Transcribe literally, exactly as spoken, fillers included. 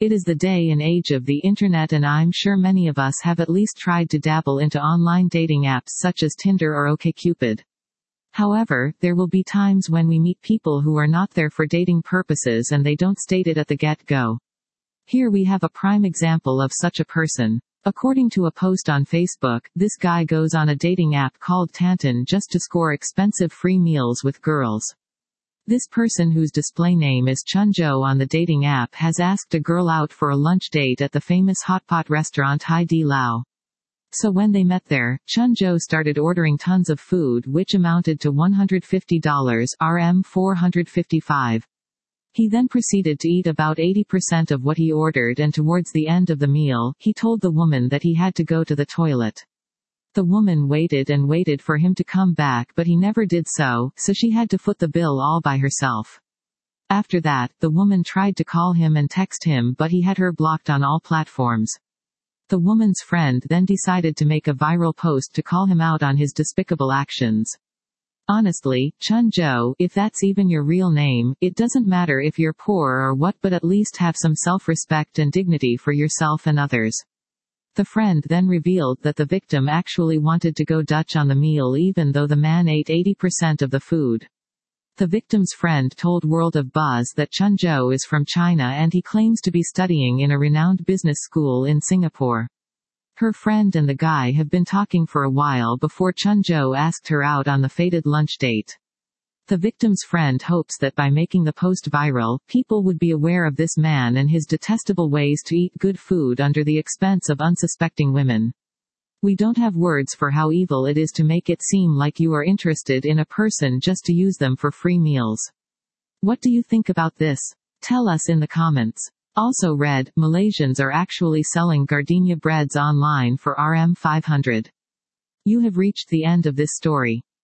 It is the day and age of the internet, and I'm sure many of us have at least tried to dabble into online dating apps such as Tinder or OkCupid. However, there will be times when we meet people who are not there for dating purposes and they don't state it at the get-go. Here we have a prime example of such a person. According to a post on Facebook, this guy goes on a dating app called Tantan just to score expensive free meals with girls. This person, whose display name is Chunjo on the dating app, has asked a girl out for a lunch date at the famous hotpot restaurant Hai Di Lao. So when they met there, Chunjo started ordering tons of food, which amounted to one hundred fifty dollars R M four hundred fifty-five. He then proceeded to eat about eighty percent of what he ordered, and towards the end of the meal, he told the woman that he had to go to the toilet. The woman waited and waited for him to come back, but he never did so, so she had to foot the bill all by herself. After that, the woman tried to call him and text him, but he had her blocked on all platforms. The woman's friend then decided to make a viral post to call him out on his despicable actions. Honestly, Chunjo, if that's even your real name, it doesn't matter if you're poor or what, but at least have some self-respect and dignity for yourself and others. The friend then revealed that the victim actually wanted to go Dutch on the meal even though the man ate eighty percent of the food. The victim's friend told World of Buzz that Chunjo is from China and he claims to be studying in a renowned business school in Singapore. Her friend and the guy have been talking for a while before Chunjo asked her out on the fated lunch date. The victim's friend hopes that by making the post viral, people would be aware of this man and his detestable ways to eat good food under the expense of unsuspecting women. We don't have words for how evil it is to make it seem like you are interested in a person just to use them for free meals. What do you think about this? Tell us in the comments. Also read, Malaysians are actually selling gardenia breads online for R M five hundred. You have reached the end of this story.